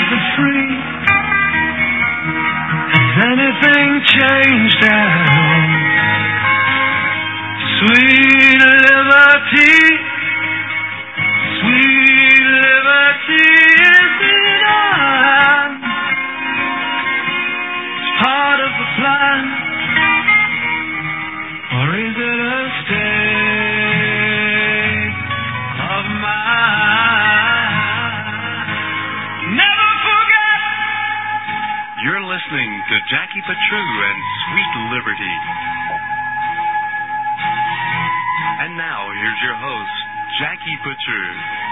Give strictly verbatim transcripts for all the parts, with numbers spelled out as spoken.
the tree. Has anything changed at all? Sweet liberty, sweet liberty is in our hands. It's part of the plan, or is it a state of mind? Never forget. You're listening to Jackie Petru and Sweet Liberty. And now, here's your host, Jackie Petru.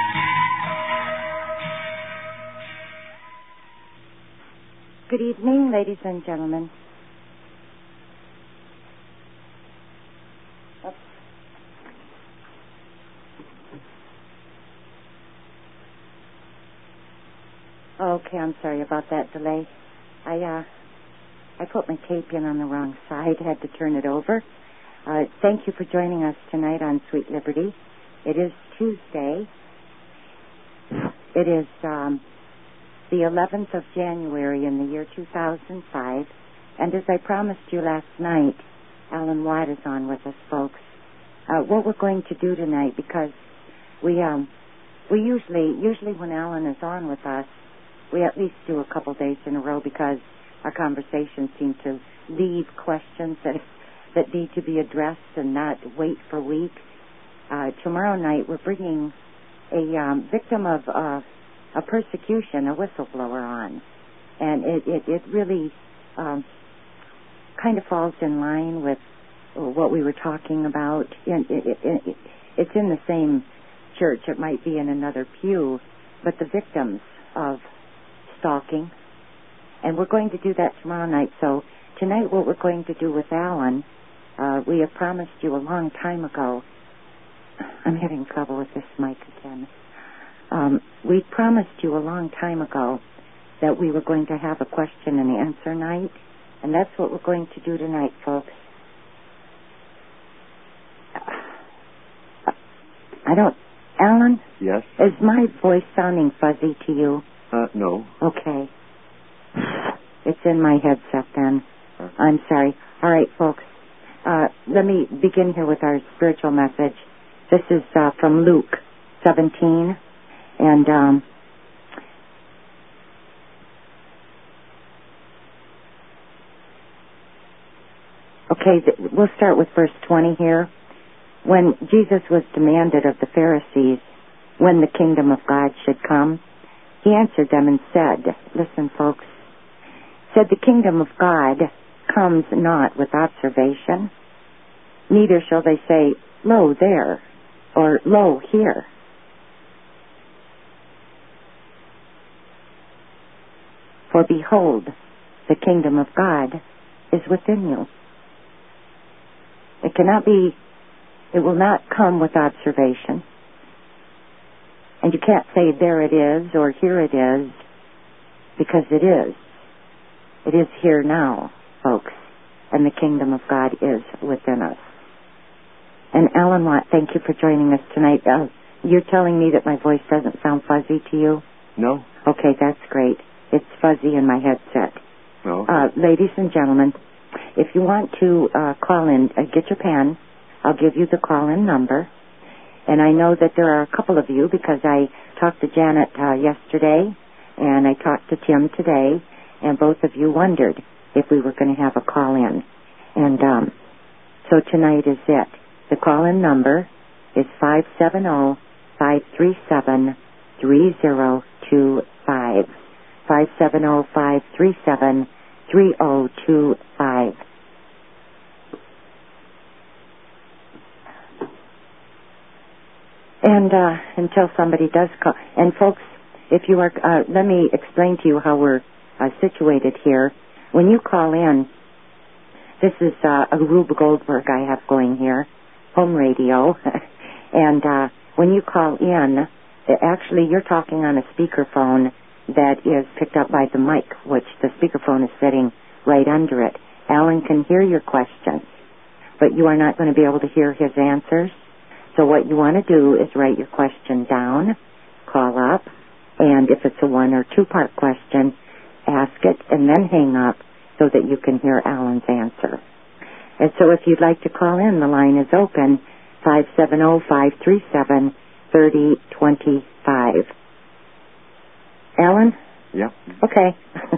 Good evening, ladies and gentlemen. Oops. Okay, I'm sorry about that delay. I, uh, I put my tape in on the wrong side. I had to turn it over. Uh, thank you for joining us tonight on Sweet Liberty. It is Tuesday. It is um, the eleventh of January in the year two thousand five. And as I promised you last night, Alan Watt is on with us, folks. Uh, what we're going to do tonight, because we um, we usually usually when Alan is on with us, we at least do a couple days in a row because our conversations seem to leave questions that that need to be addressed and not wait for weeks. Uh, tomorrow night we're bringing a um, victim of uh, a persecution, a whistleblower on. And it, it, it really um, kind of falls in line with what we were talking about. In, it, it, it, it's in the same church. It might be in another pew, but the victims of stalking. And we're going to do that tomorrow night. So tonight what we're going to do with Alan, uh, we have promised you a long time ago. I'm having trouble with this mic again. Um, we promised you a long time ago that we were going to have a question and answer night, and that's what we're going to do tonight, folks. I don't... Alan? Yes? Is my voice sounding fuzzy to you? Uh, no. Okay. It's in my headset then. Huh? I'm sorry. All right, folks. Uh, let me begin here with our spiritual message. This is uh, from Luke seventeen. And um, okay, th- we'll start with verse twenty here. When Jesus was demanded of the Pharisees when the kingdom of God should come, he answered them and said, listen, folks, said the kingdom of God comes not with observation, neither shall they say, lo, there, or lo, here. For behold, the kingdom of God is within you. It cannot be, it will not come with observation. And you can't say there it is or here it is, because it is. It is here now, folks, and the kingdom of God is within us. And Alan Watt, thank you for joining us tonight. Uh, you're telling me that my voice doesn't sound fuzzy to you? No. Okay, that's great. It's fuzzy in my headset. No. Uh, ladies and gentlemen, if you want to uh, call in, uh, get your pen. I'll give you the call-in number. And I know that there are a couple of you because I talked to Janet uh, yesterday and I talked to Tim today, and both of you wondered if we were going to have a call-in. And um, so tonight is it. The call-in number is five seven zero, five three seven, three zero two five. five seven zero, five three seven, three zero two five. And uh, until somebody does call, and folks, if you are, uh, let me explain to you how we're uh, situated here. When you call in, this is uh, a Rube Goldberg I have going here, home radio, and uh, when you call in, actually you're talking on a speakerphone that is picked up by the mic, which the speakerphone is sitting right under it. Alan can hear your questions, but you are not going to be able to hear his answers. So what you want to do is write your question down, call up, And if it's a one or two-part question, ask it and then hang up so that you can hear Alan's answer. And so if you'd like to call in, the line is open, five seven zero, five three seven, three zero two five. Alan? Yeah. Okay.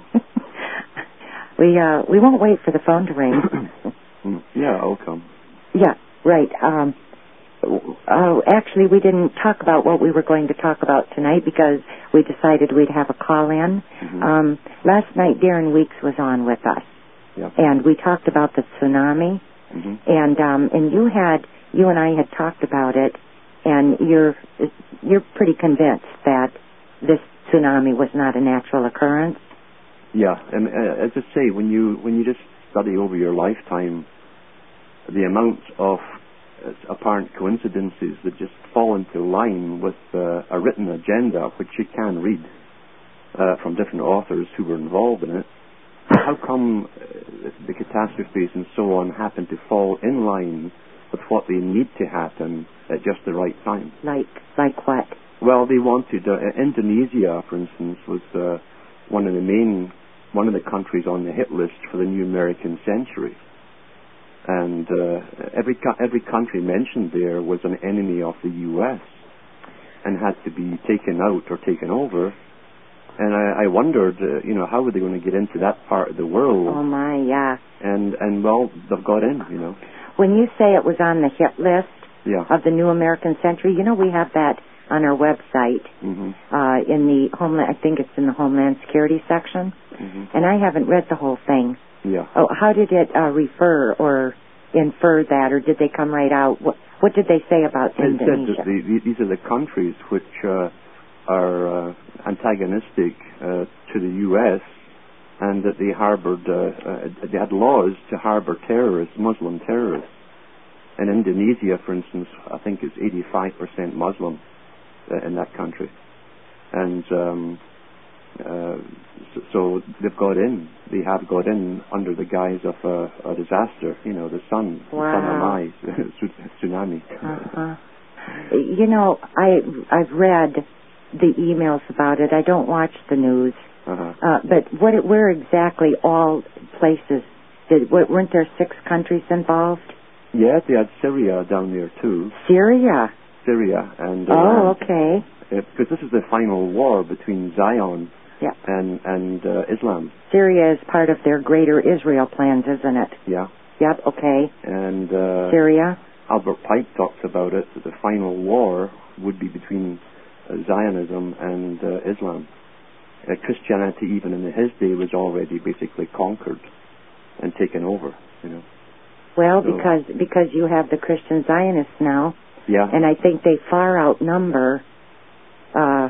we uh we won't wait for the phone to ring. Yeah, I'll come. Yeah, right. Um, uh, actually, we didn't talk about what we were going to talk about tonight because we decided we'd have a call-in. Mm-hmm. Um, last night, Darren Weeks was on with us, yeah. and we talked about the tsunami. Mm-hmm. And um, and you had you and I had talked about it, and you're you're pretty convinced that this tsunami was not a natural occurrence. Yeah, and uh, as I say, when you when you just study over your lifetime the amount of uh, apparent coincidences that just fall into line with uh, a written agenda, which you can read uh, from different authors who were involved in it, how come uh, the catastrophes and so on happen to fall in line with what they need to happen at just the right time? Like like what? Well, they wanted uh, Indonesia, for instance, was uh, one of the main one of the countries on the hit list for the new American century. And uh, every co- every country mentioned there was an enemy of the U S and had to be taken out or taken over. And I, I wondered, uh, you know, how were they going to get into that part of the world? Oh my, yeah. And and well, they've got in, you know. When you say it was on the hit list yeah. of the new American century, you know we have that on our website mm-hmm. uh, in the Homeland. I think it's in the Homeland Security section, mm-hmm. and I haven't read the whole thing. Yeah. Oh, how did it uh, refer or infer that, or did they come right out? What, what did they say about it Indonesia? Said that the, the, these are the countries which uh, are uh, antagonistic uh, to the U S and that they harbored, uh, uh, they had laws to harbor terrorists, Muslim terrorists. In Indonesia, for instance, I think it's eighty-five percent Muslim uh, in that country. And um, uh, so, so they've got in. They have got in under the guise of a, a disaster, you know, the sun, wow. the tsunami, tsunami. Uh-huh. You know, I, I've read the emails about it. I don't watch the news. Uh-huh. Uh, but what, where exactly all places, did, weren't there six countries involved? Yeah, they had Syria down there too. Syria? Syria and oh, Iran. okay. Because this is the final war between Zion yeah. and and uh, Islam. Syria is part of their greater Israel plans, isn't it? Yeah. Yep, okay. And uh, Syria? Albert Pike talks about it, that the final war would be between uh, Zionism and uh, Islam. Uh, Christianity, even in his day, was already basically conquered and taken over, you know. Well, so, because because you have the Christian Zionists now, yeah. and I think they far outnumber uh,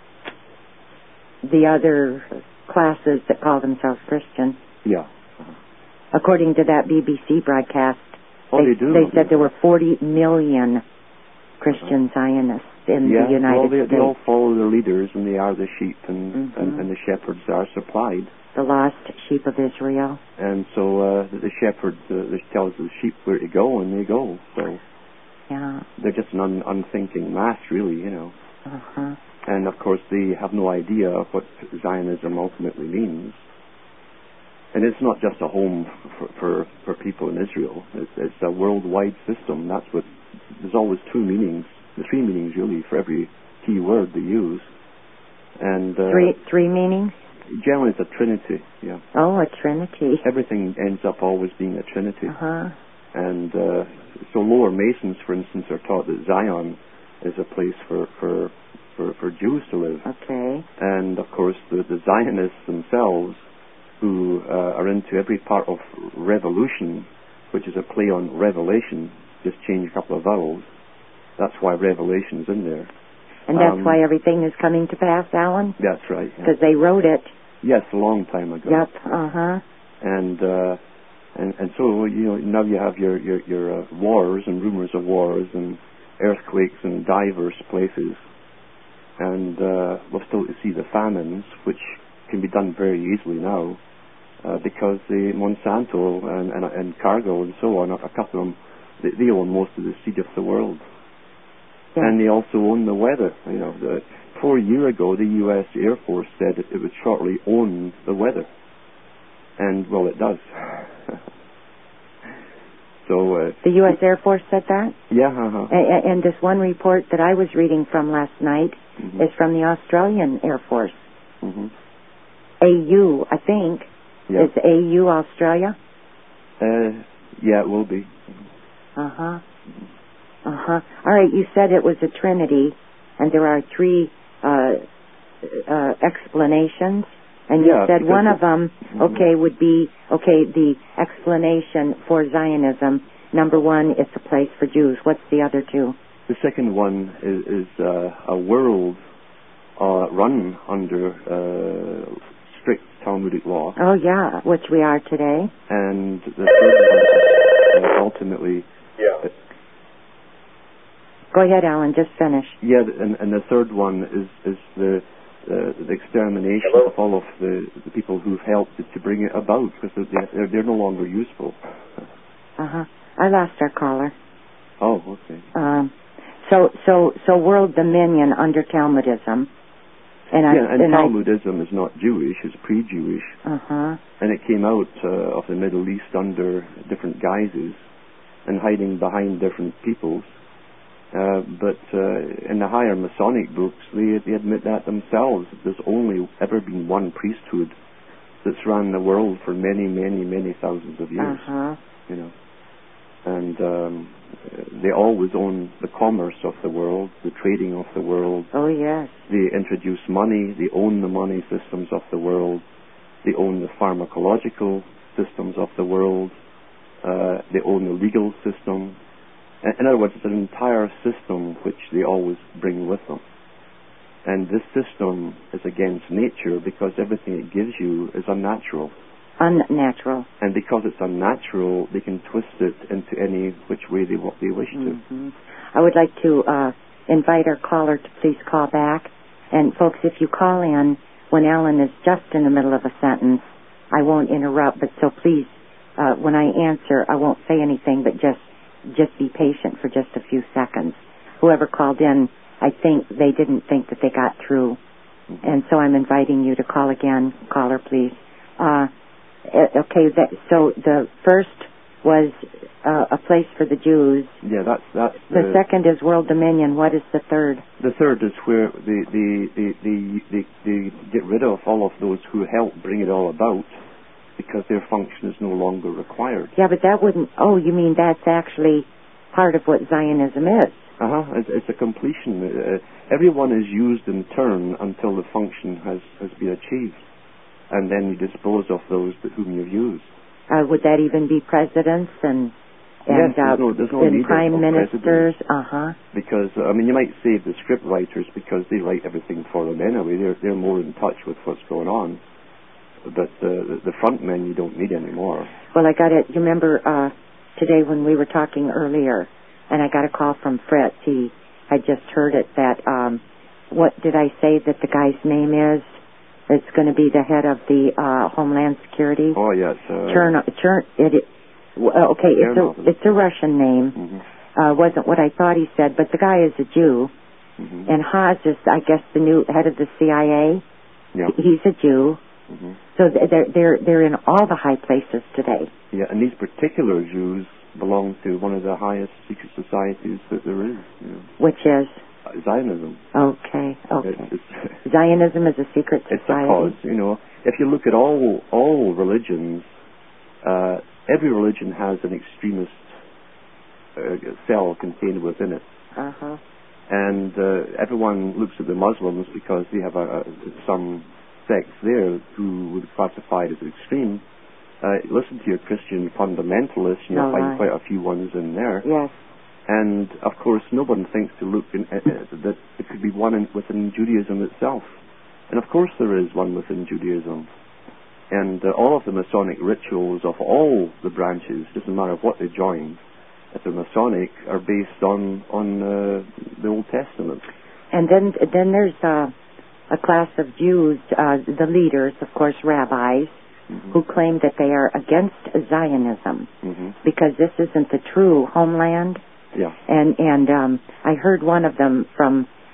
the other classes that call themselves Christian. Yeah. Uh-huh. According to that B B C broadcast, oh, they, they, do. they said there were forty million Christian uh-huh. Zionists in yeah, the United well, they, States. they all follow their leaders, and they are the sheep, and, mm-hmm. and, and the shepherds are supplied. The lost sheep of Israel. And so uh, the, the shepherd uh, tells the sheep where to go, and they go. So yeah. they're just an un- unthinking mass, really, you know. Uh-huh. And, of course, they have no idea of what Zionism ultimately means. And it's not just a home for, for, for people in Israel. It's, it's a worldwide system. That's what... There's always two meanings, the three meanings, really, for every key word they use. And uh, Three three meanings? Generally, it's a trinity, yeah. Oh, a trinity. Everything ends up always being a trinity. Uh-huh. And uh, so lower Masons, for instance, are taught that Zion is a place for, for, for, for Jews to live. Okay. And, of course, the, the Zionists themselves, who uh, are into every part of revolution, which is a play on revelation, just change a couple of vowels. That's why revelation's in there. And that's um, why everything is coming to pass, Alan? That's right. Because yeah. they wrote it. Yes, a long time ago. Yep, uh-huh. And, uh, and and so, you know, now you have your, your, your uh, wars and rumors of wars and earthquakes in diverse places. And uh, we're still to see the famines, which can be done very easily now, uh, because the Monsanto and, and, and Cargill and so on, a couple of them, they, they own most of the seed of the world. Yeah. And they also own the weather. You know, the four years ago, the U S Air Force said it, it would shortly own the weather. And, well, it does. so... Uh, the U S Air Force said that? Yeah, uh-huh. And, and this one report that I was reading from last night mm-hmm. is from the Australian Air Force. Mm-hmm. A U, I think. Yeah. Is A U Australia? Uh, yeah, it will be. Uh-huh. Uh-huh. All right, you said it was a trinity, and there are three uh, uh, explanations, and you yeah, said one it, of them, mm-hmm. okay, would be, okay, the explanation for Zionism. Number one, it's a place for Jews. What's the other two? The second one is, is uh, a world uh, run under uh, strict Talmudic law. Oh, yeah, which we are today. And the third one uh, ultimately... Yeah. Uh, Go ahead, Alan, just finish. Yeah, and, and the third one is, is the, uh, the extermination Hello? of all of the, the people who've helped to, to bring it about, because they're, they're, they're no longer useful. Uh-huh. I lost our caller. Oh, okay. Um, so, so, so world dominion under Talmudism. And yeah, I, and, and Talmudism I, is not Jewish, it's pre-Jewish. Uh-huh. And it came out uh, of the Middle East under different guises and hiding behind different peoples. Uh, but uh, in the higher Masonic books, they, they admit that themselves. There's only ever been one priesthood that's run the world for many, many, many thousands of years. Uh-huh. You know, and um, they always own the commerce of the world, the trading of the world. Oh, yes. They introduce money. They own the money systems of the world. They own the pharmacological systems of the world. Uh, they own the legal system. In other words, it's an entire system which they always bring with them. And this system is against nature because everything it gives you is unnatural. Unnatural. And because it's unnatural, they can twist it into any which way they, they wish to. Mm-hmm. I would like to uh, invite our caller to please call back. And folks, if you call in when Alan is just in the middle of a sentence, I won't interrupt. But so please, uh, when I answer, I won't say anything, but just just be patient for just a few seconds. Whoever called in, I think they didn't think that they got through. Mm-hmm. And so I'm inviting you to call again. Caller, please. Uh, okay, that, so the first was uh, a place for the Jews. Yeah, that's... that's the, the second is world dominion. What is the third? The third is where they, they, they, they, they, they get rid of all of those who help bring it all about, because their function is no longer required. Yeah, but that wouldn't... Oh, you mean that's actually part of what Zionism is? Uh-huh. It's, it's a completion. Uh, everyone is used in turn until the function has, has been achieved. And then you dispose of those that whom you've used. Uh, would that even be presidents and, and, yes, there's uh, no, there's no and need prime of ministers? Uh-huh. Because, uh, I mean, you might save the script writers because they write everything for them anyway. They're, they're more in touch with what's going on. But uh, the front men you don't need anymore. Well, I got it. You remember uh, today when we were talking earlier, and I got a call from Fritz. He had just heard it that, um, what did I say that the guy's name is? It's going to be the head of the uh, Homeland Security. Oh, yes. Uh, Chern, Chern, it, it, well, okay, it's a, it's a Russian name. Mm-hmm. Uh, wasn't what I thought he said, but the guy is a Jew. Mm-hmm. And Haas is, I guess, the new head of the C I A. Yeah. He's a Jew. Mm-hmm. So they're they're they're in all the high places today. Yeah, and these particular Jews belong to one of the highest secret societies that there is. You know. Which is uh, Zionism. Okay, okay. It's, it's, Zionism is a secret society. It's a cause. You know, if you look at all all religions, uh, every religion has an extremist uh, cell contained within it. Uh huh. And uh, everyone looks at the Muslims because they have a, a, some sects there who would classify it as extreme. Uh, listen to your Christian fundamentalists, and you'll no, find right. quite a few ones in there. Yes. And, of course, no one thinks to look in, uh, uh, that it could be one in, within Judaism itself. And, of course, there is one within Judaism. And uh, all of the Masonic rituals of all the branches, doesn't matter what they join, if they're Masonic, are based on, on uh, the Old Testament. And then, then there's... Uh a class of Jews, uh, the leaders, of course, rabbis, mm-hmm. who claim that they are against Zionism mm-hmm. because this isn't the true homeland. Yeah. And and um, I heard one of them from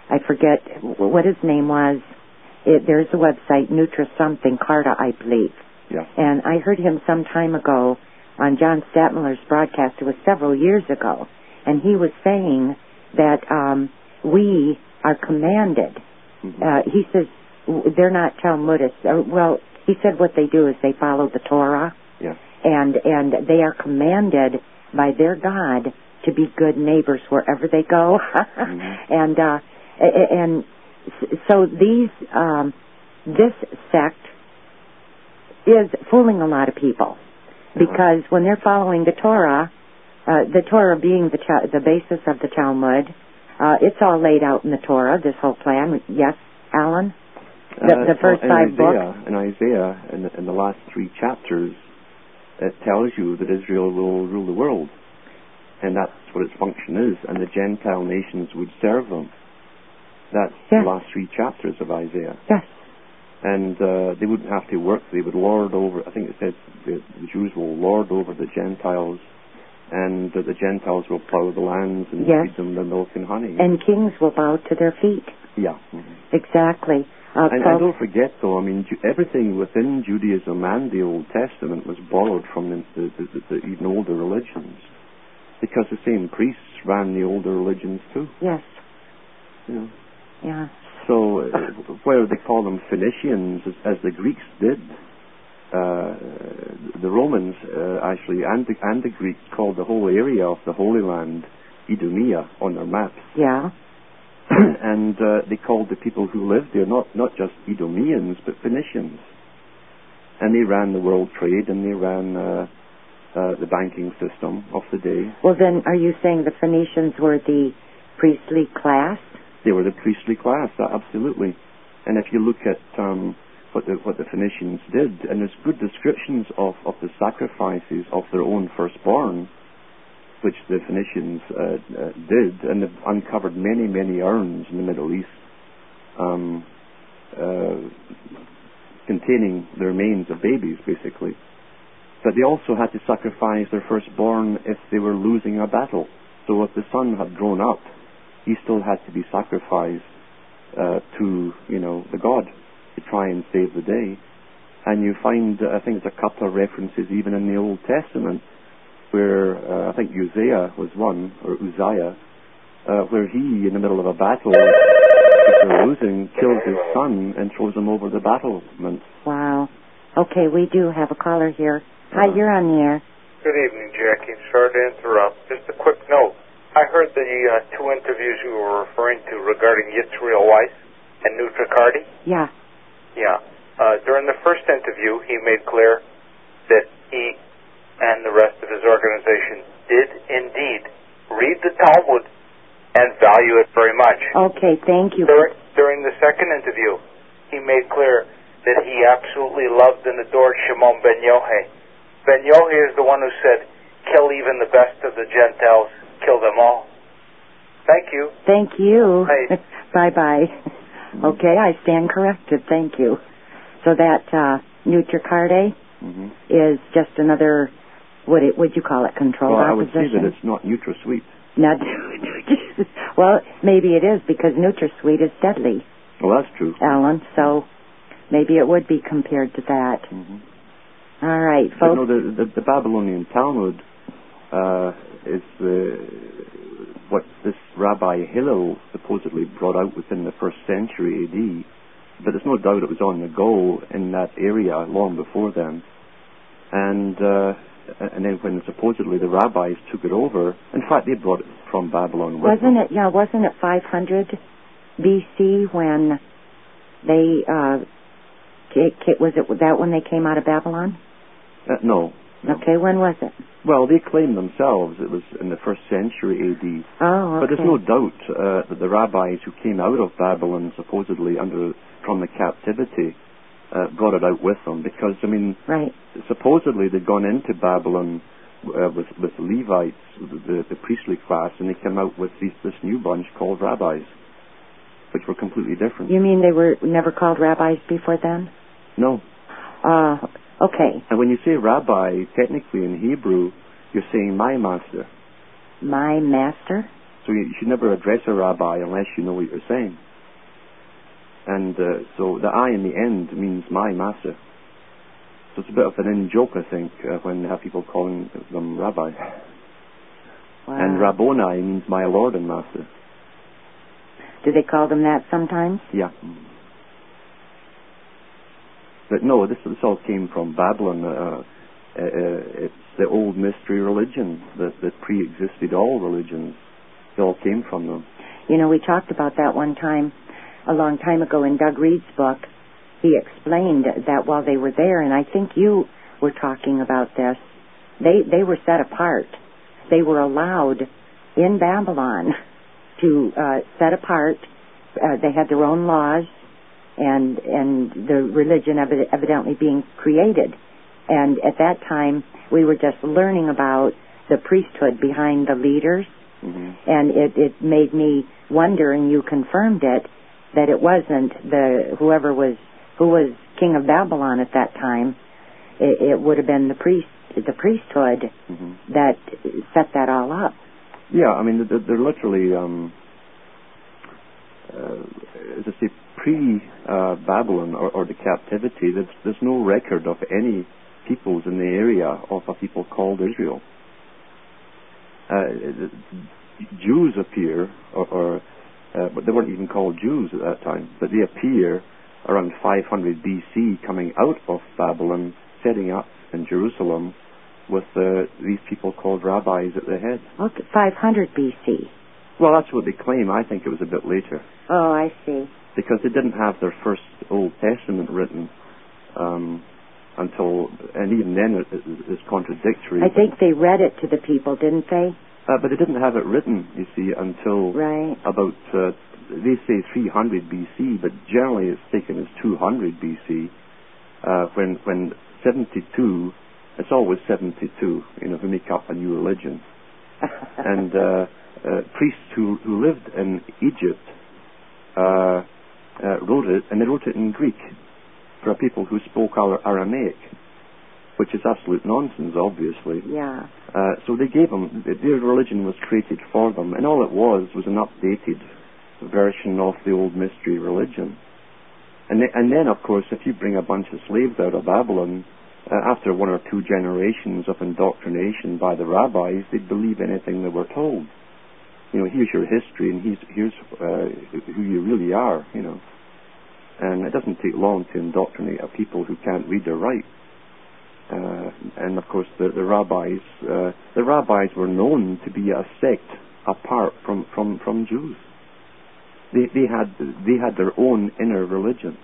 I forget what his name was. It, there's a website, Nutra something, Carta, I believe. Yeah. And I heard him some time ago on John Stadtmiller's broadcast. It was several years ago. And he was saying that um, we are commanded. Mm-hmm. Uh, he says they're not Talmudists. Uh, well, he said what they do is they follow the Torah. Yeah. And, and they are commanded by their God to be good neighbors wherever they go. mm-hmm. And uh, and so these um, this sect is fooling a lot of people because when they're following the Torah, uh, the Torah being the ta- the basis of the Talmud, uh, it's all laid out in the Torah. This whole plan. Yes, Alan. The, uh, the first in five Isaiah, books. In Isaiah, in the, in the last three chapters, it tells you that Israel will rule the world. And that's what its function is, and the Gentile nations would serve them. That's yes. the last three chapters of Isaiah. Yes. And uh, they wouldn't have to work, they would lord over, I think it says the, the Jews will lord over the Gentiles, and uh, the Gentiles will plow the lands and yes. feed them the milk and honey. And kings will bow to their feet. Yeah. Mm-hmm. Exactly. Uh, and, so and don't forget, though, I mean, Ju- everything within Judaism and the Old Testament was borrowed from the, the, the, the even older religions. Because the same priests ran the older religions too. Yes. You know. Yeah. So, uh, where they call them Phoenicians, as, as the Greeks did, uh, the Romans uh, actually, and the, and the Greeks called the whole area of the Holy Land Idumea on their maps. Yeah. And uh, they called the people who lived there not, not just Idumeans, but Phoenicians. And they ran the world trade, and they ran uh, uh, the banking system of the day. Well, then, are you saying the Phoenicians were the priestly class? They were the priestly class, uh, absolutely. And if you look at um, what the what the Phoenicians did, and there's good descriptions of, of the sacrifices of their own firstborn, which the Phoenicians uh, uh, did, and they've uncovered many, many urns in the Middle East um, uh, containing the remains of babies, basically. But they also had to sacrifice their firstborn if they were losing a battle. So if the son had grown up, he still had to be sacrificed uh, to, you know, the god to try and save the day. And you find, uh, I think there's a couple of references even in the Old Testament where, uh, I think Uzziah was one, or Uzziah, uh, where he, in the middle of a battle, if they're losing, kills his son and throws him over the battlement. Wow. Okay, we do have a caller here. Hi, you're on the air. Good evening, Jackie. Sorry to interrupt. Just a quick note. I heard the uh, two interviews you were referring to regarding Yitzriel Weiss and Nutricardi. Yeah. Yeah. Uh, during the first interview, he made clear that he and the rest of his organization did indeed read the Talmud and value it very much. Okay, thank you. During, during the second interview, he made clear that he absolutely loved and adored Shimon ben Yochai. Ben Yochai is the one who said, kill even the best of the Gentiles, kill them all. Thank you. Thank you. Bye. Bye-bye. Okay, I stand corrected. Thank you. So that uh, Nutricardi mm-hmm. is just another, what it, would you call it, controlled well, opposition? I would say that it's not NutraSweet. Not, well, maybe it is because NutraSweet is deadly. Well, that's true. Alan, so maybe it would be compared to that. Mm-hmm. All right, folks. But no, the, the, the Babylonian Talmud uh, is the, what this Rabbi Hillel supposedly brought out within the first century A D, but there's no doubt it was on the go in that area long before then. And uh, and then when supposedly the rabbis took it over, in fact they brought it from Babylon with Wasn't them. it, yeah, wasn't it five hundred B C when they, uh, was it that when they came out of Babylon? Uh, no, no. Okay, when was it? Well, they claim themselves it was in the first century A D. Oh, okay. But there's no doubt uh, that the rabbis who came out of Babylon supposedly under from the captivity uh, brought it out with them because, I mean, right. supposedly they'd gone into Babylon uh, with, with the Levites, the, the priestly class, and they came out with these, this new bunch called rabbis, which were completely different. You mean they were never called rabbis before then? No. Uh, okay. And when you say rabbi, technically in Hebrew, you're saying my master. My master? So you, you should never address a rabbi unless you know what you're saying. And uh, so the I in the end means my master. So it's a bit of an in-joke, I think, uh, when you have people calling them rabbi. Wow. And Rabboni means my Lord and Master. Do they call them that sometimes? Yeah. But no, this, this all came from Babylon. Uh, uh, it's the old mystery religion that, that pre-existed all religions. It all came from them. You know, we talked about that one time, a long time ago in Doug Reed's book. He explained that while they were there, and I think you were talking about this, they, they were set apart. They were allowed in Babylon to uh, set apart. Uh, they had their own laws, and and the religion evi- evidently being created. And at that time, we were just learning about the priesthood behind the leaders, mm-hmm. and it, it made me wonder, and you confirmed it, that it wasn't the whoever was who was king of Babylon at that time. It, it would have been the priest, the priesthood, mm-hmm. that set that all up. Yeah, I mean, they're, they're literally, um, uh, as I say, pre-Babylon uh, or, or the captivity, there's, there's no record of any peoples in the area of a people called Israel. Uh, Jews appear, or, or uh, but they weren't even called Jews at that time, but they appear around five hundred B C coming out of Babylon, setting up in Jerusalem with uh, these people called rabbis at the head. Okay, five hundred B C. Well, that's what they claim. I think it was a bit later. Oh, I see. Because they didn't have their first Old Testament written um, until, and even then it, it, it's contradictory. I think they read it to the people, didn't they? Uh, but they didn't have it written, you see, until right. about, uh, they say three hundred B C, but generally it's taken as two hundred B C, uh, when, when seventy-two, it's always seventy-two, you know, who make up a new religion. And uh, uh, priests who, who lived in Egypt uh, uh, wrote it, and they wrote it in Greek for people who spoke Aramaic, which is absolute nonsense, obviously. Yeah. Uh, so they gave them, their religion was created for them, and all it was was an updated version of the old mystery religion. And, th- and then, of course, if you bring a bunch of slaves out of Babylon, uh, after one or two generations of indoctrination by the rabbis, they'd believe anything they were told. You know, here's your history, and here's, here's uh, who you really are, you know. And it doesn't take long to indoctrinate a people who can't read or write. Uh, and of course, the, the rabbis, uh, the rabbis were known to be a sect apart from, from, from Jews. They, they had, they had their own inner religion.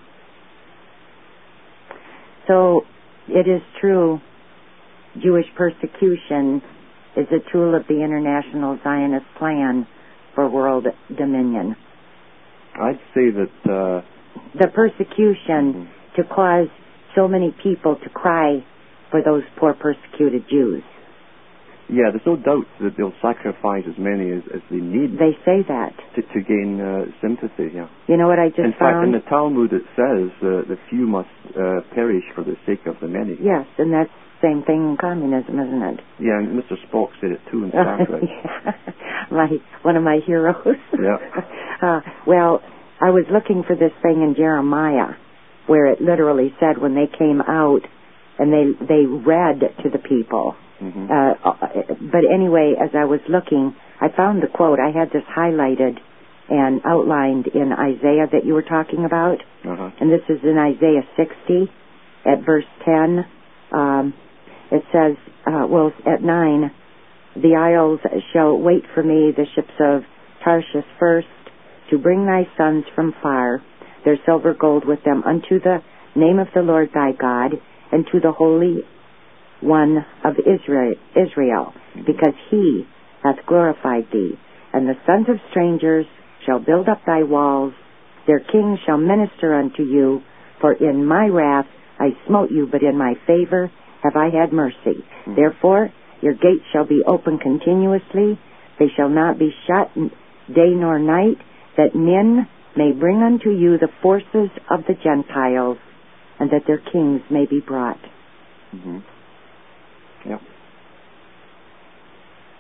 So it is true, Jewish persecution is a tool of the International Zionist plan for world dominion. I'd say that uh, the persecution mm-hmm. to cause so many people to cry for those poor persecuted Jews. Yeah, there's no doubt that they'll sacrifice as many as, as they need. They say that. To, to gain uh, sympathy, yeah. You know what I just in found? In fact, in the Talmud it says uh, the few must uh, perish for the sake of the many. Yes, and that's the same thing in communism, isn't it? Yeah, and Mister Spock said it too in Star Trek. Yeah. my, one of my heroes. Yeah. uh, well, I was looking for this thing in Jeremiah, where it literally said when they came out and they they read to the people. Mm-hmm. Uh, but anyway, as I was looking, I found the quote. I had this highlighted and outlined in Isaiah that you were talking about. Uh-huh. And this is in Isaiah sixty at verse ten. Um, it says, uh, well, at nine, the isles shall wait for me, the ships of Tarshish first, to bring thy sons from far, their silver gold with them, unto the name of the Lord thy God, and to the Holy One of Israel, Israel, because he hath glorified thee. And the sons of strangers shall build up thy walls, their kings shall minister unto you, for in my wrath I smote you, but in my favor have I had mercy. Mm-hmm. Therefore your gates shall be open continuously, they shall not be shut day nor night, that men may bring unto you the forces of the Gentiles, and that their kings may be brought. Mm-hmm. Yeah. No,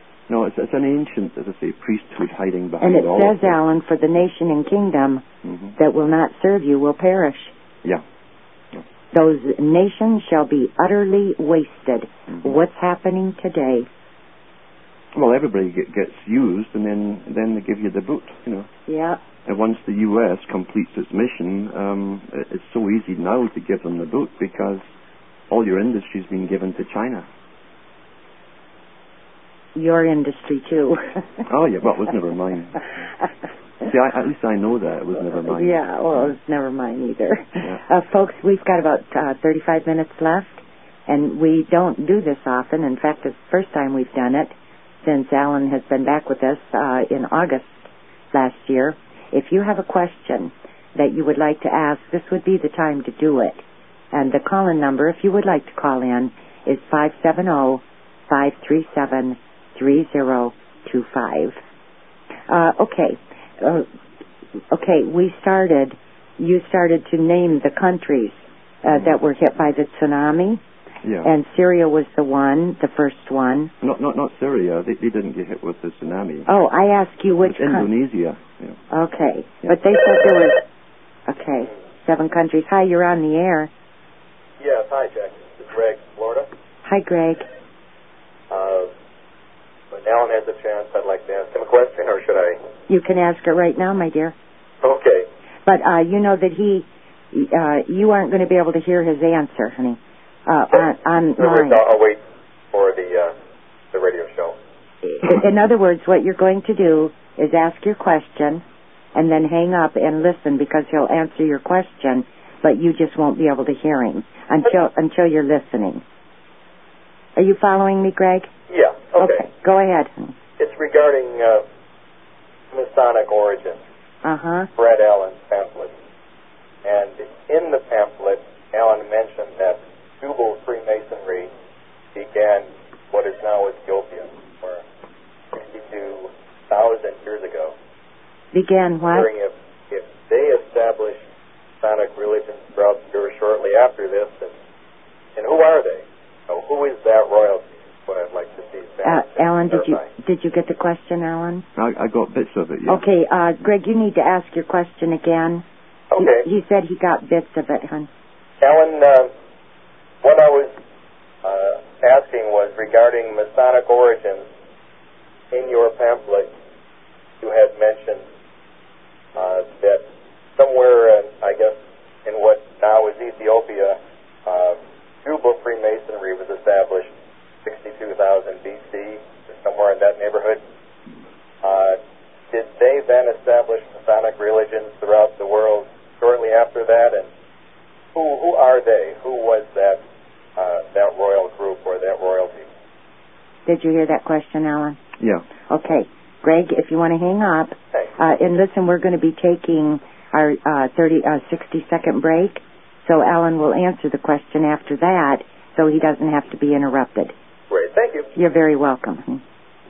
it's, it's an ancient, as I say, priesthood hiding behind And it all says, of this. Alan, for the nation and kingdom Mm-hmm. that will not serve you will perish. Yeah. Those nations shall be utterly wasted. Mm-hmm. What's happening today? Well, everybody get, gets used, and then then they give you the boot, you know. Yeah. And once the U S completes its mission, um, it- it's so easy now to give them the boot because all your industry's been given to China. Your industry, too. Oh, yeah, well, it was never mine. See, I, at least I know that it was never mine. Yeah, well, it's never mine either. Yeah. Uh, folks, we've got about uh, thirty-five minutes left, and we don't do this often. In fact, it's the first time we've done it since Alan has been back with us uh, in August last year. If you have a question that you would like to ask, this would be the time to do it. And the call-in number, if you would like to call in, is five seven zero, five three seven, three zero two five. Uh, okay. Uh, okay, we started, you started to name the countries uh, that were hit by the tsunami. Yeah. And Syria was the one, the first one. Not not not Syria. They, they didn't get hit with the tsunami. Oh, I asked you which It's Indonesia. Yeah. Okay. Yeah. But they said there was, okay, seven countries. Hi, you're on the air. Yes, hi, Jack. This is Greg, Florida. Hi, Greg. Uh, when Alan has a chance, I'd like to ask him a question, or should I? You can ask it right now, my dear. Okay. But uh, you know that he, uh, you aren't going to be able to hear his answer, honey, uh, on, on In other mine. words, I'll, I'll wait for the uh, the radio show. In other words, what you're going to do is ask your question and then hang up and listen because he'll answer your question, but you just won't be able to hear him until until you're listening. Are you following me, Greg? Yeah, okay. Go ahead. It's regarding uh, Masonic origins, Uh-huh. Fred Allen's pamphlet. And in the pamphlet, Allen mentioned that Jubal Freemasonry began what is now Ethiopia, or sixty-two thousand years ago. Began what? Wondering if, if they established Masonic religions throughout Europe shortly after this, and, and who are they? So who is that royalty? What I'd like to see. Uh, Alan, did you did you get the question, Alan? I, I got bits of it, yeah. Okay, uh, Greg, you need to ask your question again. Okay. He, he said he got bits of it, hon. Alan, uh, what I was uh, asking was regarding Masonic origins. In your pamphlet, you had mentioned uh, that somewhere, uh, I guess, in what now is Ethiopia, uh, Jubal Freemasonry was established sixty-two thousand B C, or somewhere in that neighborhood. Uh, did they then establish Masonic religions throughout the world shortly after that? And who who are they? Who was that uh, that royal group or that royalty? Did you hear that question, Alan? Yeah. Okay. Greg, if you want to hang up, uh, and listen, we're going to be taking our uh, thirty, uh, sixty-second break, so Alan will answer the question after that, so he doesn't have to be interrupted. Great, thank you. You're very welcome.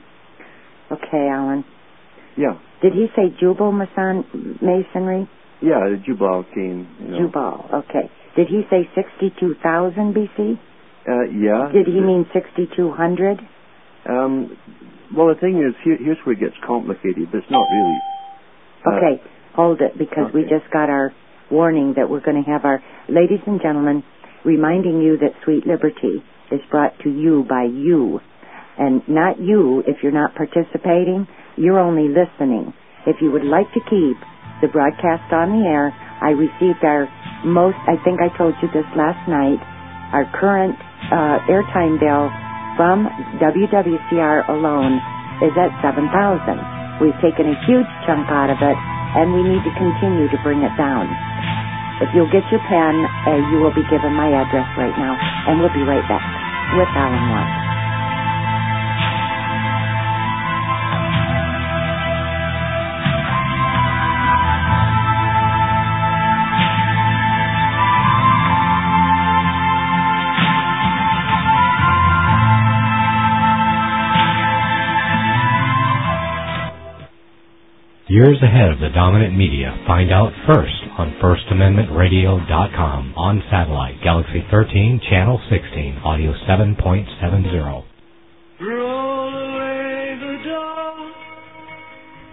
Okay, Alan. Yeah. Did he say Jubal Mason Masonry? Yeah, the Jubal came. You know. Jubal, okay. Did he say sixty-two thousand B C? Uh, yeah. Did he mean sixty-two hundred? Um, well, the thing is, here, here's where it gets complicated, but it's not really. Uh, Okay, hold it, because okay. we just got our warning that we're going to have our... Ladies and gentlemen, reminding you that Sweet Liberty is brought to you by you. And not you if you're not participating. You're only listening. If you would like to keep the broadcast on the air, I received our most... I think I told you this last night. Our current uh, airtime bill from W W C R alone is at seven thousand dollars. We've taken a huge chunk out of it, and we need to continue to bring it down. If you'll get your pen, uh, you will be given my address right now, and we'll be right back with Alan Watts. Years ahead of the dominant media. Find out first on first amendment radio dot com. On satellite, Galaxy thirteen, Channel sixteen, Audio seven point seven zero. Roll away the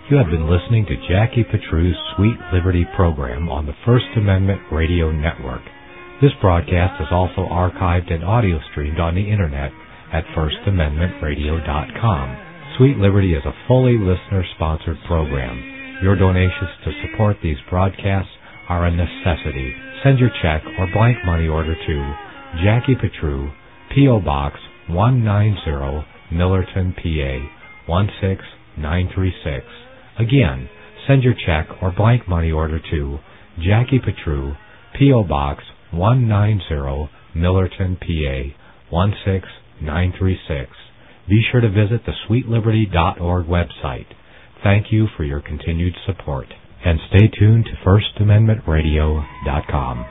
You have been listening to Jackie Petrue's Sweet Liberty program on the First Amendment Radio Network. This broadcast is also archived and audio streamed on the Internet at first amendment radio dot com. Sweet Liberty is a fully listener-sponsored program. Your donations to support these broadcasts are a necessity. Send your check or blank money order to Jackie Petrue, P O. Box one ninety, Millerton, P A one six nine three six. Again, send your check or blank money order to Jackie Petrue, P O. Box one ninety, Millerton, P A one six nine three six. Be sure to visit the sweet liberty dot org website. Thank you for your continued support. And stay tuned to first amendment radio dot com.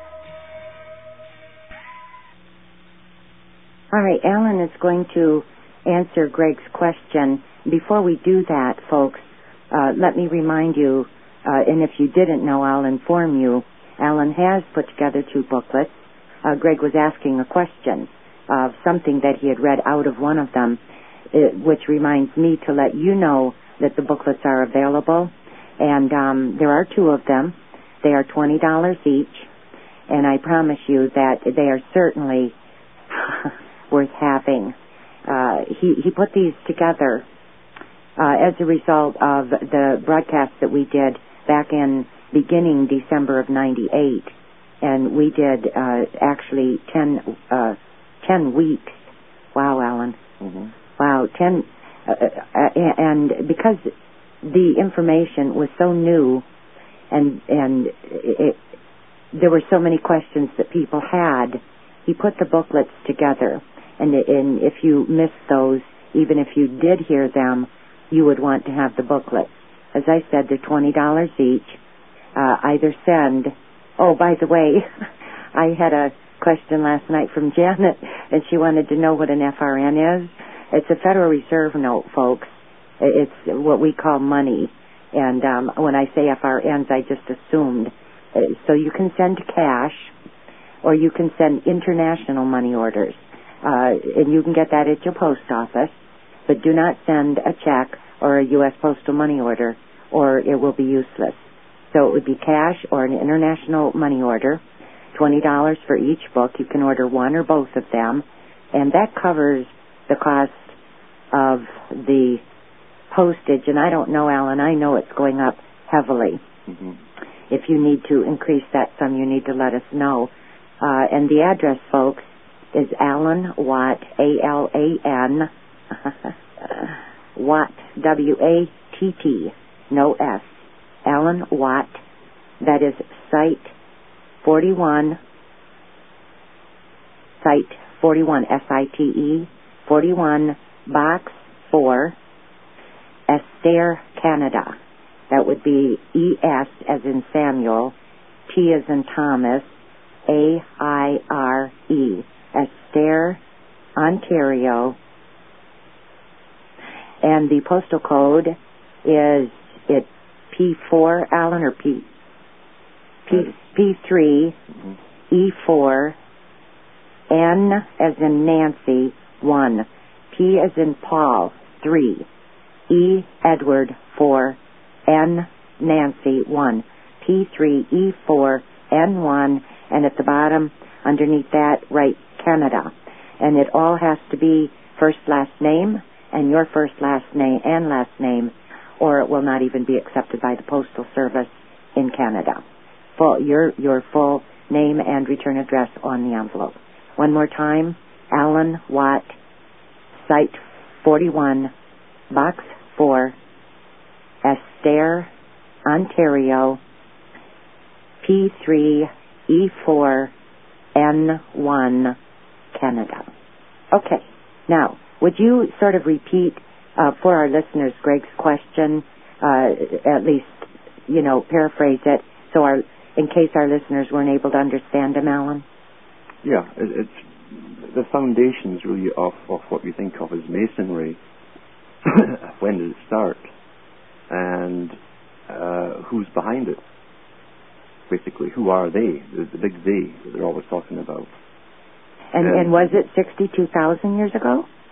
All right, Alan is going to answer Greg's question. Before we do that, folks, uh, let me remind you, uh, and if you didn't know, I'll inform you, Alan has put together two booklets. Uh, Greg was asking a question of something that he had read out of one of them, it, which reminds me to let you know that the booklets are available. And um, there are two of them. They are twenty dollars each. And I promise you that they are certainly worth having. Uh, he, he put these together uh, as a result of the broadcast that we did back in beginning December of ninety-eight. And we did uh, actually ten, uh, ten weeks. Wow, Alan. Mm-hmm. Wow, ten. Uh, uh, and because the information was so new and and it, there were so many questions that people had, he put the booklets together. And, and if you missed those, even if you did hear them, you would want to have the booklets. As I said, they're twenty dollars each. Uh, either send... Oh, by the way, I had a question last night from Janet, and she wanted to know what an F R N is. It's a Federal Reserve note, folks. It's what we call money. And um, when I say F R Ns, I just assumed. Uh, so you can send cash, or you can send international money orders. Uh, and you can get that at your post office. But do not send a check or a U S postal money order, or it will be useless. So it would be cash or an international money order, twenty dollars for each book. You can order one or both of them. And that covers the cost of the postage. And I don't know, Alan, I know it's going up heavily. Mm-hmm. If you need to increase that sum, you need to let us know. Uh, and the address, folks, is Alan Watt, A L A N, Watt, W A T T, no S. Alan Watt, that is Site forty-one, Site forty-one, S I T E, forty-one, Box four, Esther, Canada. That would be E S as in Samuel, T as in Thomas, A I R E, Esther, Ontario. And the postal code is it P four, Alan, or P P P three, mm-hmm. E four, N as in Nancy, one, P as in Paul, three, E Edward, four, N Nancy, one, P three, E four, N one, and at the bottom, underneath that, write Canada. And it all has to be first, last name, and your first, last name, and last name, or it will not even be accepted by the Postal Service in Canada. Full, your, your full name and return address on the envelope. One more time, Alan Watt, Site forty-one, Box four, Esther, Ontario, P three, E four, N one, Canada. Okay, now, would you sort of repeat uh, for our listeners Greg's question, uh, at least, you know, paraphrase it, so our, in case our listeners weren't able to understand him, Alan? Yeah, it, it's the foundations really of, of what we think of as masonry. When did it start? And uh, who's behind it? Basically, who are they? The, the big they that they're always talking about. And, and, and was it sixty-two thousand years ago?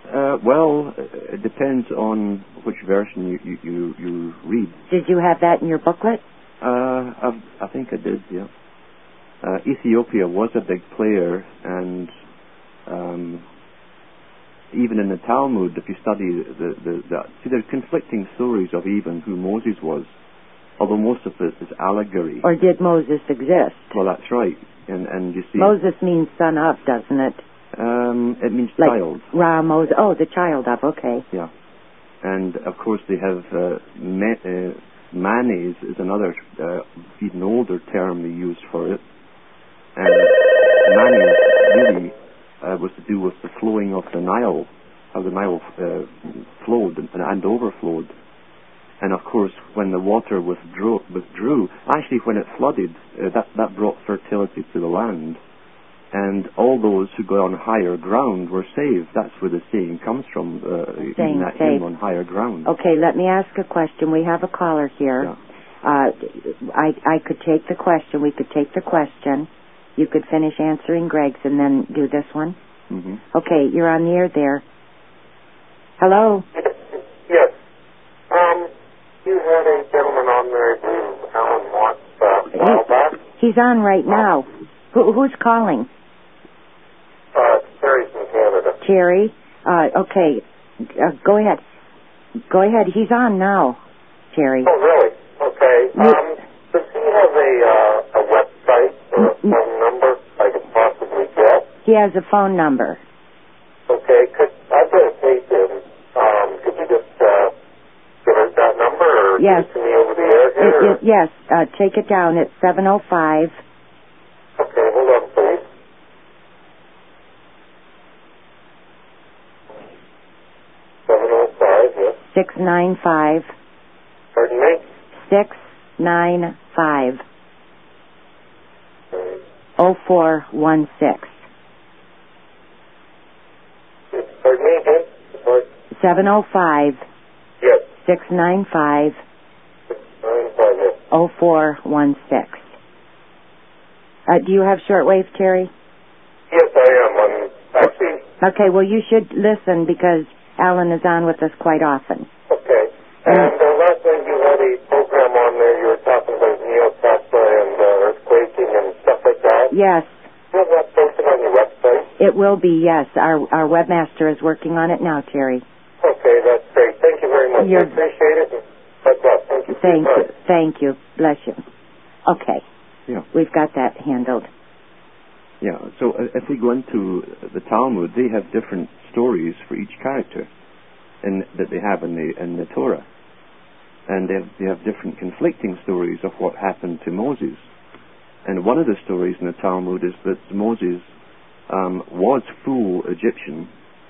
Uh, well, it depends on which version you, you, you, you read. Did you have that in your booklet? Uh, I, I think I did, yeah. Uh, Ethiopia was a big player, and um, even in the Talmud, if you study the, the, the... See, there are conflicting stories of even who Moses was, although most of it is allegory. Or did Moses exist? Well, that's right. And, and you see... Moses means son of, doesn't it? Um, it means like child. Ra Moses. Oh, the child of, okay. Yeah. And, of course, they have... Uh, me, uh, Manes is another, uh, even older term they used for it. And Manes really uh, was to do with the flowing of the Nile, how the Nile uh, flowed and, and overflowed. And of course, when the water withdrew, withdrew actually when it flooded, uh, that, that brought fertility to the land. And all those who got on higher ground were saved. That's where the saying comes from, uh, even that hymn, on higher ground. Okay, let me ask a question. We have a caller here. Yeah. Uh, I, I could take the question. We could take the question. You could finish answering Greg's and then do this one. Mm-hmm. Okay, you're on the air there. Hello? Yes. Um, you had a gentleman on there, I believe, Alan Watts, uh, a while back. He's on right now. Who, who's calling? Uh, Terry from Canada. Terry? Uh, okay. Uh, go ahead. Go ahead. He's on now, Terry. Oh, really? Okay. Um, does he have a, uh, a website or a phone number I could possibly get? He has a phone number. Okay. Could I've got a tape in. Um, could you just uh, give us that number or yes. give it to me over the air here? It, it, yes. Uh, take it down. It's seven oh five. Okay. Hold on, please. seven oh five, yes. six nine five. Pardon me? six nine five. Okay. oh four one six. Pardon me again? Sorry. seven oh five. Yes. six nine five. six nine five, yes. oh four one six. Uh, do you have shortwave, Terry? Yes, I am. I'm actually... Okay, well, you should listen because Alan is on with us quite often. Okay. And uh, last night you had a program on there. You were talking about Neo-Tesla and uh, earthquaking and stuff like that. Yes. You have that posted on your website? It will be, yes. Our our webmaster is working on it now, Terry. Okay, that's great. Thank you very much. You're... I appreciate it. God bless. Thank you. Thank you. Thank you. Bless you. Okay. Yeah. We've got that handled. Yeah, so uh, if we go into the Talmud, they have different stories for each character in, that they have in the in the Torah. And they have, they have different conflicting stories of what happened to Moses. And one of the stories in the Talmud is that Moses um, was full Egyptian,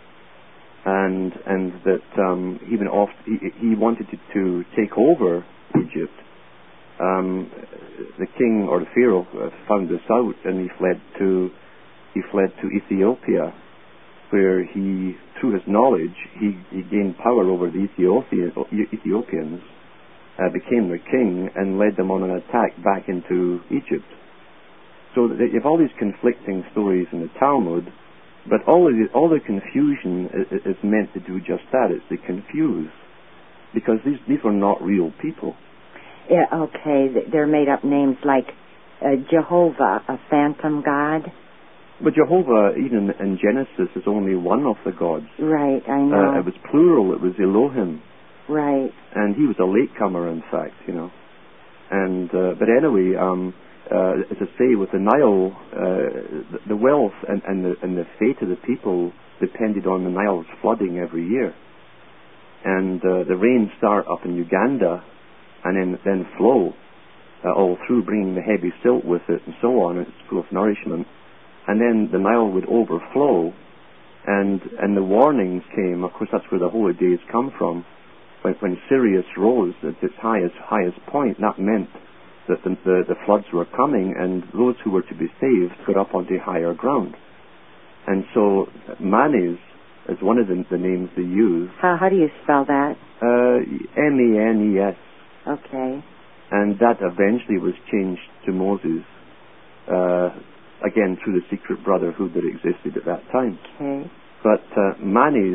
and and that um, even off he, he wanted to, to take over Egypt. Um, the king or the pharaoh uh, found this out, and he fled to he fled to Ethiopia, where he, through his knowledge, he, he gained power over the Ethiopian, Ethiopians, uh, became their king, and led them on an attack back into Egypt. So you have all these conflicting stories in the Talmud, but all of the, all the confusion is, is meant to do just that. It's to confuse, because these these were not real people. Yeah, okay, they're made up names like uh, Jehovah, a phantom god. But Jehovah, even in Genesis, is only one of the gods. Right, I know. Uh, it was plural. It was Elohim. Right. And he was a latecomer, in fact, you know. And uh, but anyway, um, uh, as I say, with the Nile, uh, the, the wealth and, and the and the fate of the people depended on the Nile's flooding every year. And uh, the rains start up in Uganda, and then, then flow uh, all through, bringing the heavy silt with it and so on. It's full of nourishment. And then the Nile would overflow, and and the warnings came. Of course, that's where the holy days come from. When, when Sirius rose at its highest highest point, that meant that the, the, the floods were coming, and those who were to be saved got up onto higher ground. And so Manes is one of the, the names they use. How, how do you spell that? Uh, M A N E S. Okay. And that eventually was changed to Moses, uh, again through the secret brotherhood that existed at that time. Okay. But uh, Manes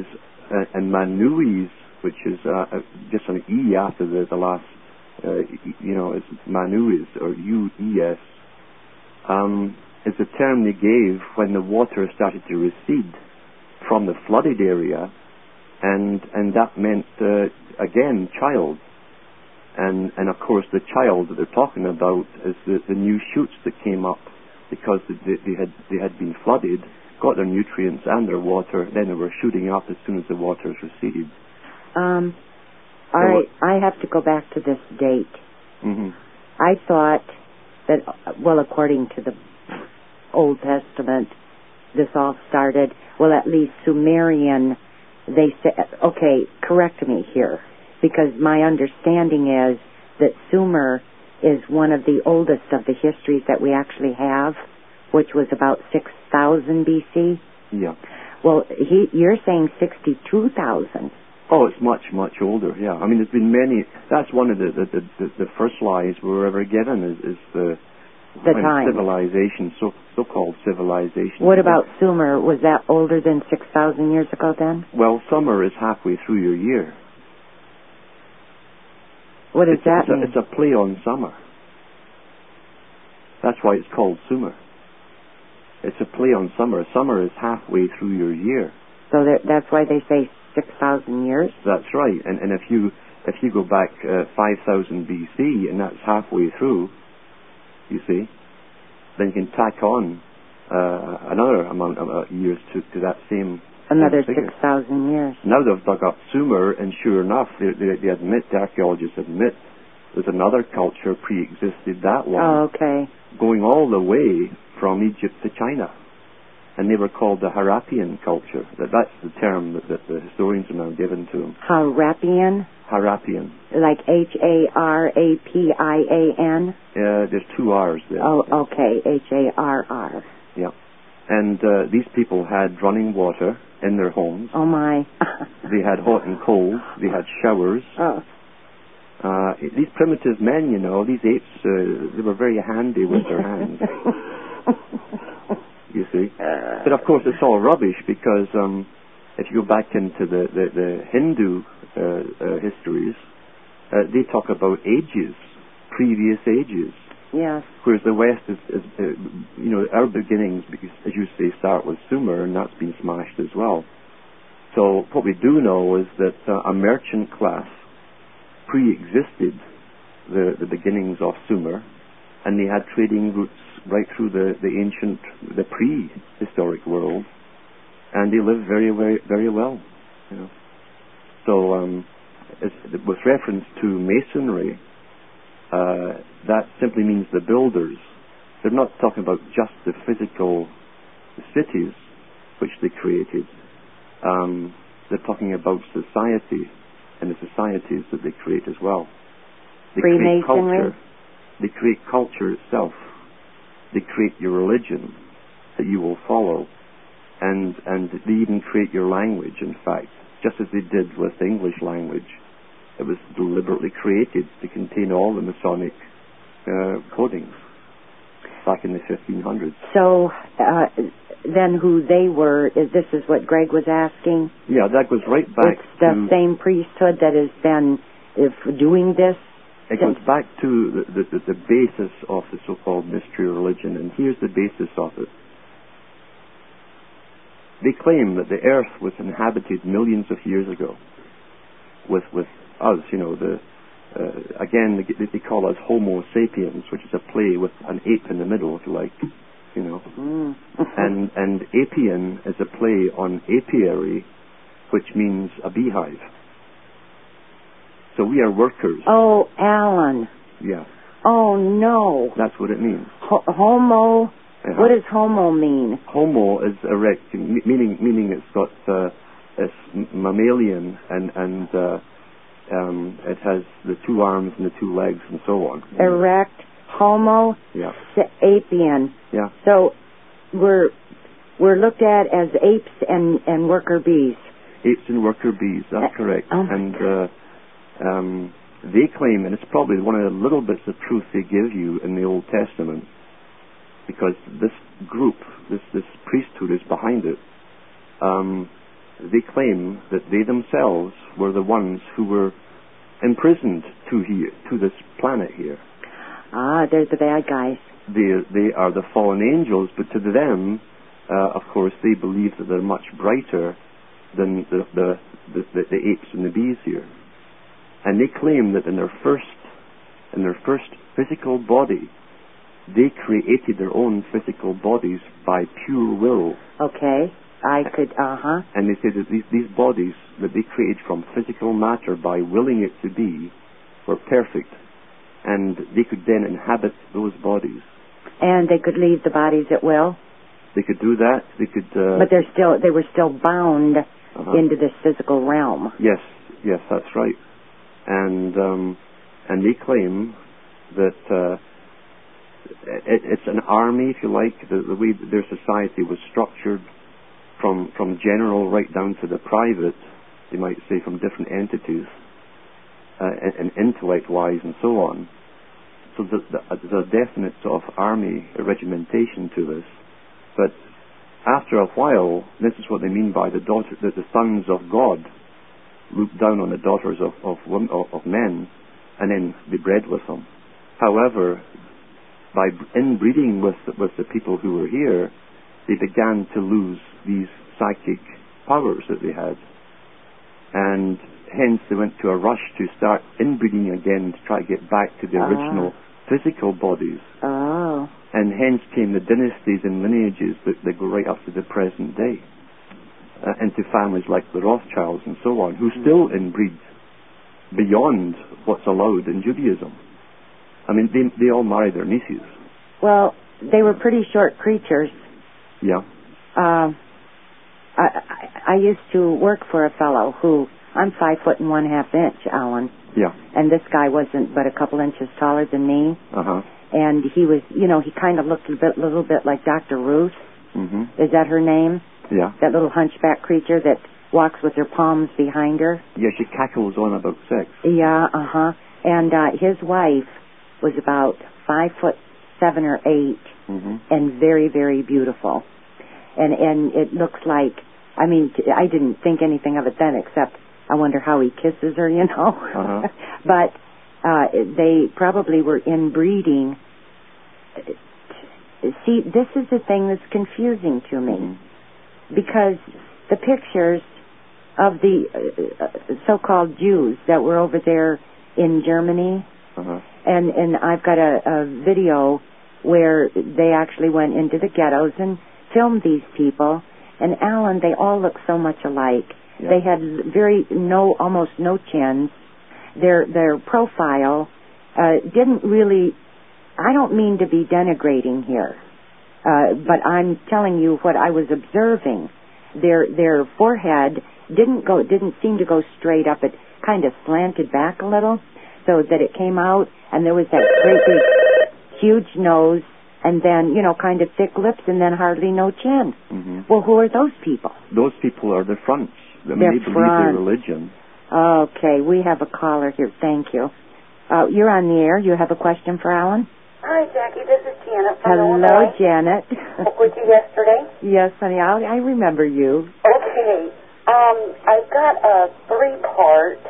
uh, and Manuis, which is uh, uh, just an E after the, the last, uh, you know, it's Manuis, or U E S, um, is the term they gave when the water started to recede from the flooded area, and and that meant, uh, again, child. And, and of course, the child that they're talking about is the, the new shoots that came up because they, they had they had been flooded, got their nutrients and their water, then they were shooting up as soon as the waters receded. Um, all so, right, I have to go back to this date. Mm-hmm. I thought that, well, according to the Old Testament, this all started, well, at least Sumerian, they said, okay, correct me here, because my understanding is that Sumer is one of the oldest of the histories that we actually have, which was about six thousand B C. Yeah. Well, he, you're saying sixty-two thousand. Oh, it's much, much older, yeah. I mean, there's been many, that's one of the, the, the, the, the first lies we were ever given is, is the, the time. civilization, so, so-called civilization. What about Sumer? Was that older than six thousand years ago then? Well, summer is halfway through your year. What does it's, that it's mean? A, it's a play on summer. That's why it's called Sumer. It's a play on summer. Summer is halfway through your year. So that, that's why they say six thousand years? That's right. And, and if you if you go back uh, five thousand B C, and that's halfway through, you see, then you can tack on uh, another amount of uh, years to, to that same Another six thousand years. Now they've dug up Sumer, and sure enough, they, they, they admit, the archaeologists admit, there's another culture pre-existed that one. Oh, okay. Going all the way from Egypt to China. And they were called the Harappian culture. That, that's the term that, that the historians have now given to them. Harappian? Harappian. Like H A R A P I A N? Uh, there's two R's there. Oh, okay. H A R R. Yeah. And uh, these people had running water in their homes. Oh, my. They had hot and cold. They had showers. Oh. Uh, these primitive men, you know, these apes, uh, they were very handy with their hands. You see. Uh, but of course it's all rubbish because um, if you go back into the, the, the Hindu uh, uh, histories, uh, they talk about ages, previous ages. Yes. Whereas the West is, is uh, you know, our beginnings, because as you say, start with Sumer, and that's been smashed as well. So what we do know is that uh, a merchant class pre-existed the, the beginnings of Sumer, and they had trading routes right through the, the ancient, the prehistoric world, and they lived very, very, very well. You know. So, um, as, with reference to masonry, uh, that simply means the builders. They're not talking about just the physical cities which they created. Um, they're talking about society and the societies that they create as well. They create culture. They create culture itself. They create your religion that you will follow, and and they even create your language. In fact, just as they did with the English language, it was deliberately created to contain all the Masonic uh, codings back in the fifteen hundreds. So uh, then, who they were? Is this is what Greg was asking? Yeah, that goes right back. It's the to same priesthood that has been if doing this. It goes back to the, the, the basis of the so-called mystery religion, and here's the basis of it. They claim that the earth was inhabited millions of years ago with with us, you know, the uh, again, they, they call us Homo sapiens, which is a play with an ape in the middle, if you like, you know. Mm. and, and Apian is a play on apiary, which means a beehive. So we are workers. Oh, Alan. Yeah. Oh, no. That's what it means. Ho- homo. Uh-huh. What does homo mean? Homo is erect, meaning meaning it's got uh, it's mammalian and and uh, um, it has the two arms and the two legs and so on. Erect, homo, yeah, sapien. Yeah. So we're we're looked at as apes and and worker bees. Apes and worker bees. That's uh, correct. Oh and. Uh, Um, they claim, and it's probably one of the little bits of truth they give you in the Old Testament, because this group, this this priesthood is behind it. Um, they claim that they themselves were the ones who were imprisoned to here, to this planet here. Ah, there's the bad guys. They, they are the fallen angels, but to them, uh, of course, they believe that they're much brighter than the, the, the, the, the apes and the bees here. And they claim that in their first, in their first physical body, they created their own physical bodies by pure will. Okay, I could, uh-huh. And they say that these, these bodies that they created from physical matter by willing it to be were perfect. And they could then inhabit those bodies. And they could leave the bodies at will? They could do that. They could... Uh, but they're still, they were still bound uh-huh. into this physical realm. Yes, yes, that's right. And, um, and they claim that... Uh, It, it's an army, if you like, the, the way their society was structured from from general right down to the private, you might say, from different entities, uh, and, and intellect-wise and so on. So the, the, there's a definite sort of army regimentation to this. But after a while, this is what they mean by the daughter, that the sons of God look down on the daughters of of, of of men, and then be bred with them. However, by inbreeding with with the people who were here, they began to lose these psychic powers that they had, and hence they went to a rush to start inbreeding again to try to get back to the ah. original physical bodies. Oh. And hence came the dynasties and lineages that, that go right up to the present day, uh, into families like the Rothschilds and so on, who mm-hmm. still inbreed beyond what's allowed in Judaism. I mean, they, they all married their nieces. Well, they were pretty short creatures. Yeah. Uh, I, I I used to work for a fellow who, I'm five foot and one half inch, Alan. Yeah. And this guy wasn't but a couple inches taller than me. Uh-huh. And he was, you know, he kind of looked a bit, little bit like Doctor Ruth. Mm-hmm. Is that her name? Yeah. That little hunchback creature that walks with her palms behind her. Yeah, she cackles on about sex. Yeah, uh-huh. And uh, his wife was about five foot seven or eight, mm-hmm. and very, very beautiful. And and it looks like, I mean, t- I didn't think anything of it then, except I wonder how he kisses her, you know. Uh-huh. But uh, they probably were inbreeding. See, this is the thing that's confusing to me, mm-hmm. because the pictures of the uh, so-called Jews that were over there in Germany, uh-huh. and and I've got a, a video where they actually went into the ghettos and filmed these people, and Alan, they all look so much alike. Yeah. They had very no, almost no chins. Their their profile uh, didn't really. I don't mean to be denigrating here, uh, but I'm telling you what I was observing. Their their forehead didn't go didn't seem to go straight up. It kind of slanted back a little, so that it came out, and there was that great big, huge nose, and then, you know, kind of thick lips, and then hardly no chin. Mm-hmm. Well, who are those people? Those people are the fronts. I mean, They're they believe front. their religion. Okay, we have a caller here. Thank you. Uh, you're on the air. You have a question for Alan? Hi, Jackie. This is Janet from Hello, Illinois. Janet. Spoke with you yesterday. Yes, honey. I, I remember you. Okay. Um, I've got a three-part.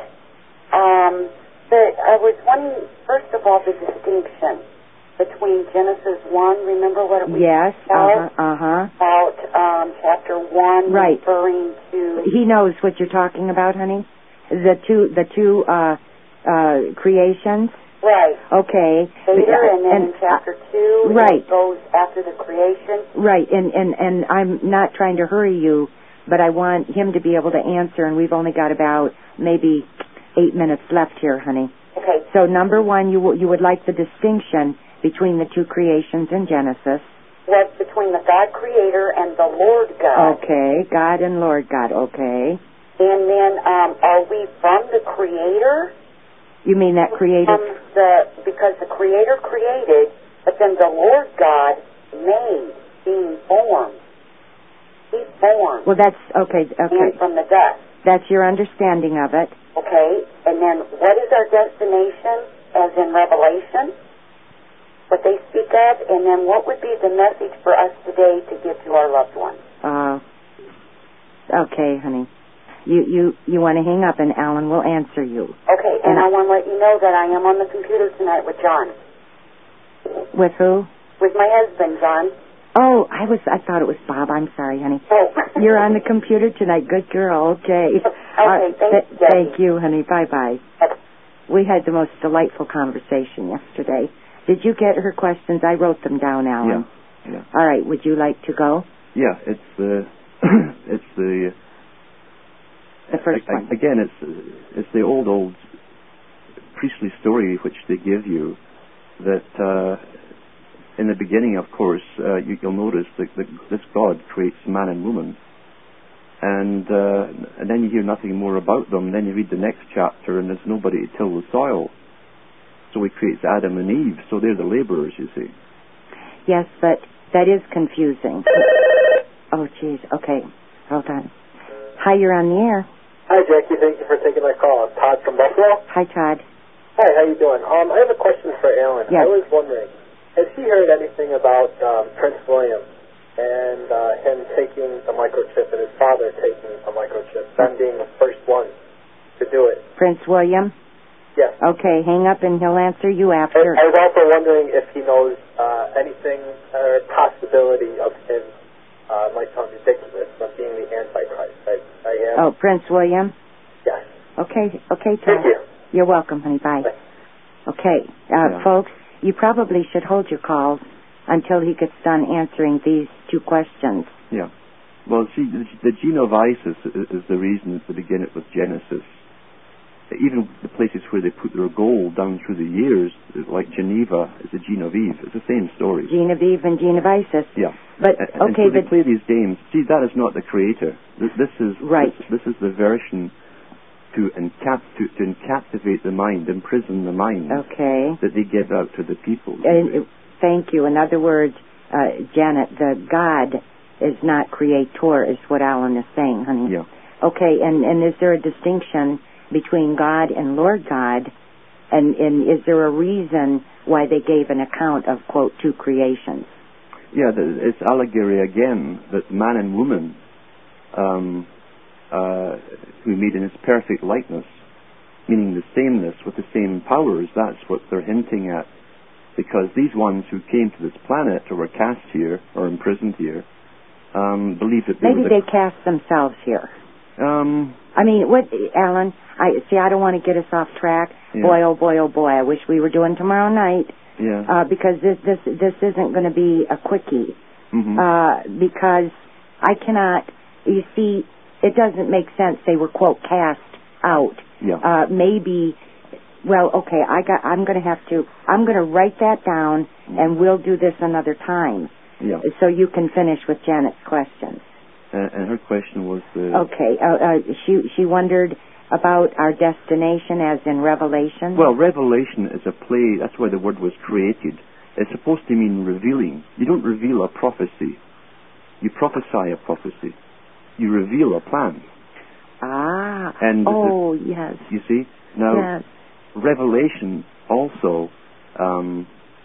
Um, the, I was wondering, first of all, the distinction between Genesis one. Remember what it was yes, about? uh-huh, uh-huh. About um, chapter one, right. referring to... He knows what you're talking about, honey. The two, the two uh, uh, creations. Right. Okay. Later, and then and, in chapter two, right. it goes after the creation. Right, and, and, and I'm not trying to hurry you, but I want him to be able to answer, and we've only got about maybe eight minutes left here, honey. Okay. So number one, you, w- you would like the distinction between the two creations in Genesis. What's between the God Creator and the Lord God. Okay, God and Lord God, okay. And then, um, are we from the Creator? You mean that Creator? From the, because the Creator created, but then the Lord God made, being formed. He formed. Well, that's, okay, okay. And from the dust. That's your understanding of it. Okay, and then what is our destination, as in Revelation? What they speak of, and then what would be the message for us today to give to our loved ones? Uh, okay, honey. You you you want to hang up, and Alan will answer you. Okay, and, and I, I want to let you know that I am on the computer tonight with John. With who? With my husband, John. Oh, I was. I thought it was Bob. I'm sorry, honey. Oh. You're on the computer tonight. Good girl. Okay. Okay, uh, thank, th- thank you, honey. Bye-bye. Okay. We had the most delightful conversation yesterday. Did you get her questions? I wrote them down, Alan. Yeah. yeah. All right. Would you like to go? Yeah, it's the it's the the first I, one. I, again. It's it's the old old priestly story which they give you that. Uh, In the beginning, of course, uh, you, you'll notice that, that this God creates man and woman, and uh, and then you hear nothing more about them. Then you read the next chapter, and there's nobody to till the soil. So He creates Adam and Eve. So they're the laborers, you see. Yes, but that is confusing. Oh, geez. Okay, hold on. Hi, you're on the air. Hi, Jackie. Thank you for taking my call. Todd from Buffalo. Hi, Todd. Hi. How you doing? Um, I have a question for Alan. Yes. I was wondering. Has he heard anything about um, Prince William and uh, him taking a microchip and his father taking a microchip, them being the first one to do it? Prince William? Yes. Okay, hang up and he'll answer you after. I, I was also wondering if he knows uh, anything or possibility of him, uh, might sound ridiculous, of being the Antichrist. I, I am. Oh, Prince William? Yes. Okay, okay, Todd. Thank you. You're welcome, honey. Bye. Bye. Okay, uh, Yeah. folks. You probably should hold your calls until he gets done answering these two questions. Yeah. Well, see, the, the gene of Isis is, is the reason to begin it with Genesis. Even the places where they put their gold down through the years, like Geneva, is the gene of Eve. It's the same story. Gene of Eve and Gene of Isis. Yeah. But and, okay, and so but they play these games. See, that is not the creator. This, this is right. This, this is the version to, encap, to, to encaptivate the mind, imprison the mind, okay. that they give out to the people. And, uh, thank you. In other words, uh, Janet, the God is not creator, is what Alan is saying, honey. Yeah. Okay, and, and is there a distinction between God and Lord God, and, and is there a reason why they gave an account of, quote, two creations? Yeah, the, it's allegory again, that man and woman, um, Uh, who made in his perfect likeness, meaning the sameness with the same powers. That's what they're hinting at, because these ones who came to this planet or were cast here or imprisoned here um, believe that they maybe were the they cast themselves here. Um, I mean, what, Alan? I see. I don't want to get us off track. Yeah. Boy, oh boy, oh boy! I wish we were doing tomorrow night. Yeah. Uh, because this this this isn't going to be a quickie. Mm-hmm. Uh, because I cannot. You see. It doesn't make sense. They were, quote, cast out. Yeah. Uh, maybe, well, okay, I got, I'm going to have to, I'm going to write that down, and we'll do this another time. Yeah. So you can finish with Janet's questions. Uh, and her question was the... Okay. Uh, uh, she, she wondered about our destination as in Revelation. Well, Revelation is a play. That's why the word was created. It's supposed to mean revealing. You don't reveal a prophecy. You prophesy a prophecy. You reveal a plan. Ah. And oh, the, yes. You see? Now, yes. Revelation also um,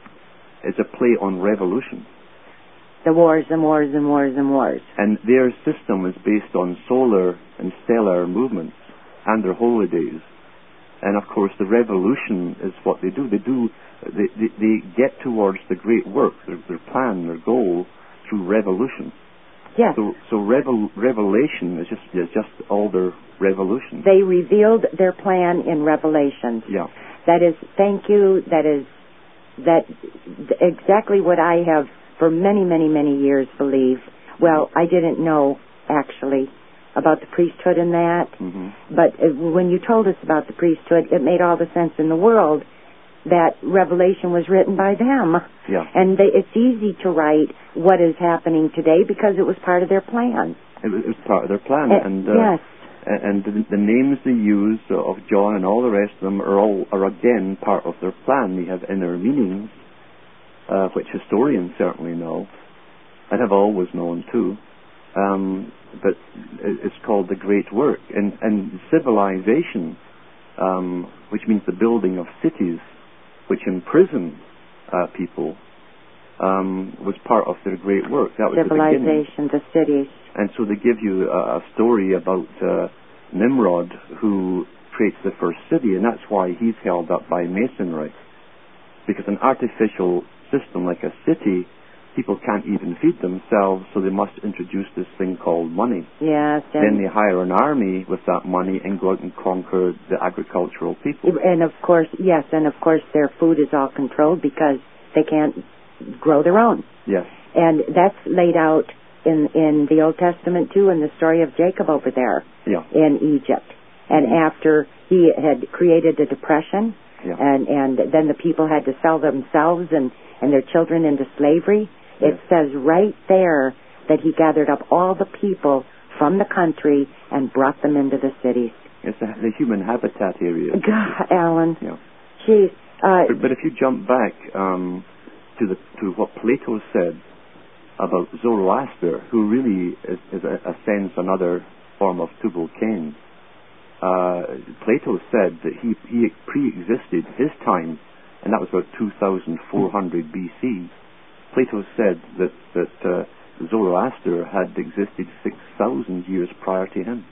is a play on revolution. The wars and wars and wars and wars. And their system is based on solar and stellar movements and their holy days. And, of course, the revolution is what they do. They do. They, they, they get towards the great work, their, their plan, their goal, through revolution. Yes. So, so revel, revelation is just is just all their revolution. They revealed their plan in Revelation. Yeah. That is, thank you. That is, that exactly what I have for many, many, many years believed. Well, I didn't know actually about the priesthood and that, mm-hmm. but when you told us about the priesthood, it made all the sense in the world that Revelation was written by them. Yeah. And they, it's easy to write what is happening today because it was part of their plan. It was, it was part of their plan. Uh, and uh, yes. And the, the names they use of John and all the rest of them are all are again part of their plan. They have inner meanings, uh, which historians certainly know, and have always known too. Um, but it's called the Great Work. And, and civilization, um, which means the building of cities, which imprison uh, people, um, was part of their great work. That was civilization, the beginning. the cities. And so they give you a, a story about uh, Nimrod who creates the first city, and that's why he's held up by masonry. Because an artificial system like a city, people can't even feed themselves, so they must introduce this thing called money. Yes. Then they hire an army with that money and go out and conquer the agricultural people. And of course, yes, and of course their food is all controlled because they can't grow their own. Yes. And that's laid out in in the Old Testament too, in the story of Jacob over there yeah. in Egypt. And after he had created a depression, yeah. and and then the people had to sell themselves and, and their children into slavery, yes. it says right there that he gathered up all the people from the country and brought them into the cities. It's the, the human habitat area. God, Alan. Yeah. Jeez. Uh, but, but if you jump back um, to the to what Plato said about Zoroaster, who really is, is a, a sense another form of Tubal Cain. Uh, Plato said that he, he pre-existed his time, and that was about two thousand four hundred B C. Plato said that, that uh, Zoroaster had existed six thousand years prior to him.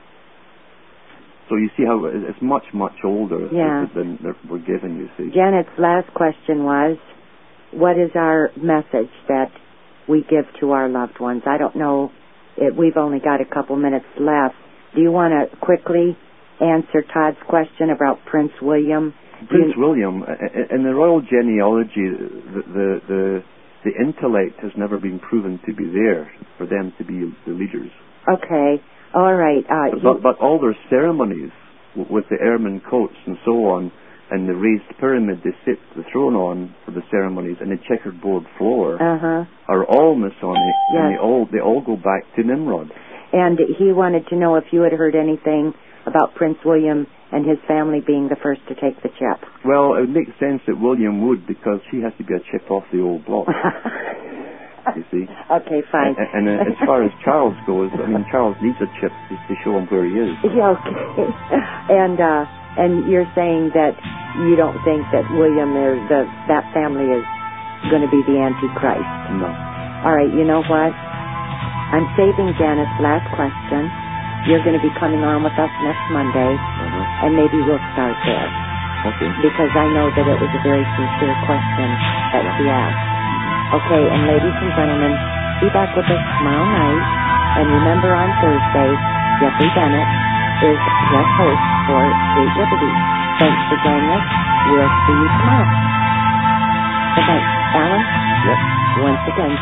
So you see how it's much, much older yeah. than, than we're given, you see. Janet's last question was, what is our message that we give to our loved ones? I don't know. It, we've only got a couple minutes left. Do you want to quickly answer Todd's question about Prince William? Prince William, in the royal genealogy, the, the the the intellect has never been proven to be there for them to be the leaders. Okay, all right. Uh, but, but all their ceremonies with the ermine coats and so on, and the raised pyramid they sit the throne on for the ceremonies, and the checkered board floor, uh-huh. are all Masonic, yes. and they all they all go back to Nimrod. And he wanted to know if you had heard anything about Prince William and his family being the first to take the chip. Well, it would make sense that William would, because he has to be a chip off the old block. You see? Okay, fine. And, and uh, as far as Charles goes, I mean, Charles needs a chip to, to show him where he is. Yeah, okay. And uh, and you're saying that you don't think that William or the that family is going to be the Antichrist? No. All right. You know what? I'm saving Janet's last question. You're going to be coming on with us next Monday, uh-huh. and maybe we'll start there. Okay. Because I know that it was a very sincere question that she asked. Okay, and ladies and gentlemen, be back with us tomorrow night. And remember, on Thursday, Jeffrey Bennett is guest host for Sweet Liberty. Thanks for joining us. We'll see you tomorrow. Good night. Alan? Yep. Once again.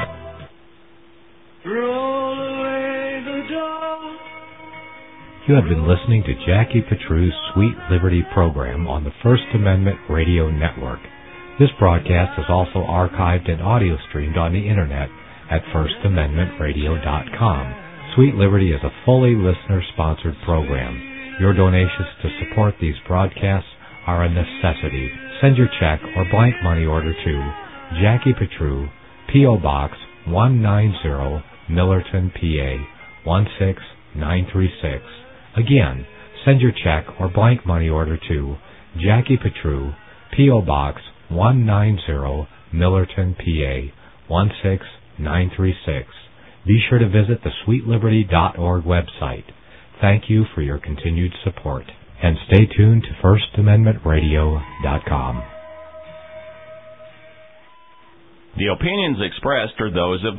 Roll away the dawn. You have been listening to Jackie Petrue's Sweet Liberty program on the First Amendment Radio Network. This broadcast is also archived and audio streamed on the Internet at first amendment radio dot com. Sweet Liberty is a fully listener-sponsored program. Your donations to support these broadcasts are a necessity. Send your check or blank money order to Jackie Petrue, P O. Box one ninety, Millerton, P A one six nine three six. Again, send your check or blank money order to Jackie Petrue, P O. Box one ninety, Millerton, P A one six nine three six. Be sure to visit the sweet liberty dot org website. Thank you for your continued support. And stay tuned to first amendment radio dot com. The opinions expressed are those of